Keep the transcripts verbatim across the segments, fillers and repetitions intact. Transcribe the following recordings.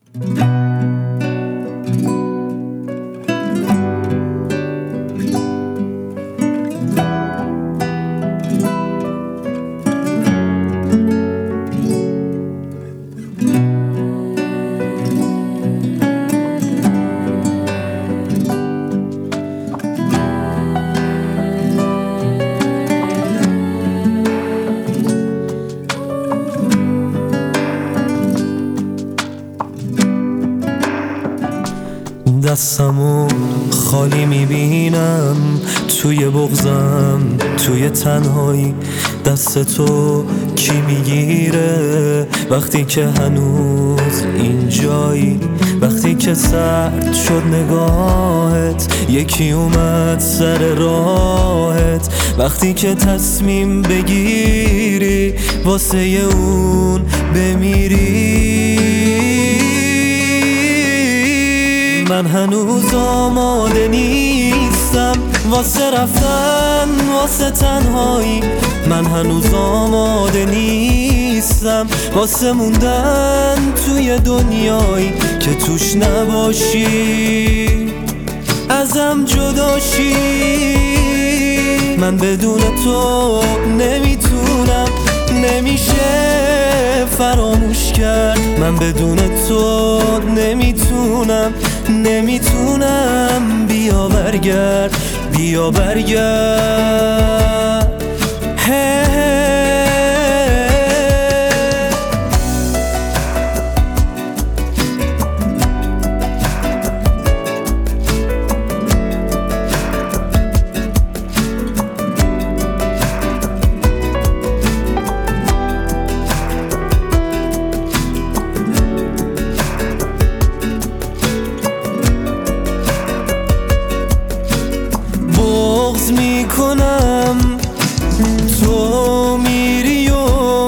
دستمو خالی میبینم توی بغضم، توی تنهایی دست تو کی میگیره وقتی که هنوز اینجایی، وقتی که سرد شد نگاهت یکی اومد سر راهت، وقتی که تصمیم بگیری واسه اون بمیری. من هنوز آماده نیستم واسه رفتن، واسه تنهایی. من هنوز آماده نیستم واسه موندن توی دنیایی که توش نباشی، ازم جداشی. من بدون تو نمیتونم، نمیشه فراموش کرد. من بدون تو نمیتونم، نمیتونم. بیا برگرد، بیا برگرد. بغض میکنم تو میری و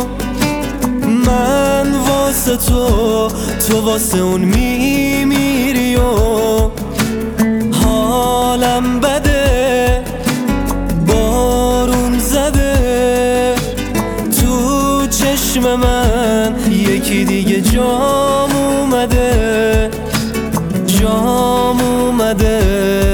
من واسه تو، تو واسه اون میمیری و حالم بده، بارون زده تو چشم من، یکی دیگه جام اومده، جام اومده.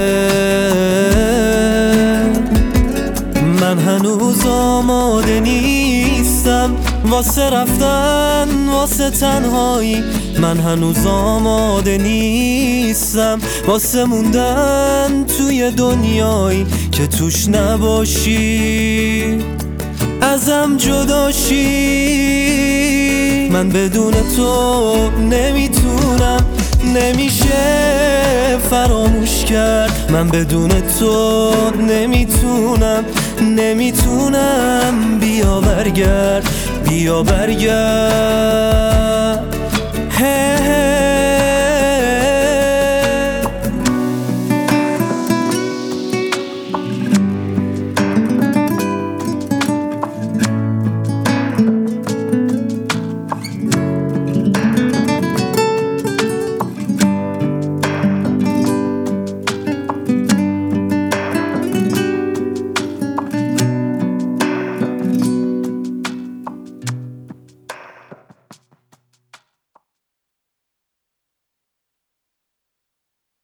من هنوز آماده نیستم واسه رفتن، واسه تنهایی. من هنوز آماده نیستم واسه موندن توی دنیایی که توش نباشی، ازم جداشی. من بدون تو نمیتونم، نمیشه فراموش کرد. من بدون تو نمیتونم، نمیتونم. بیا برگرد، بیا برگرد.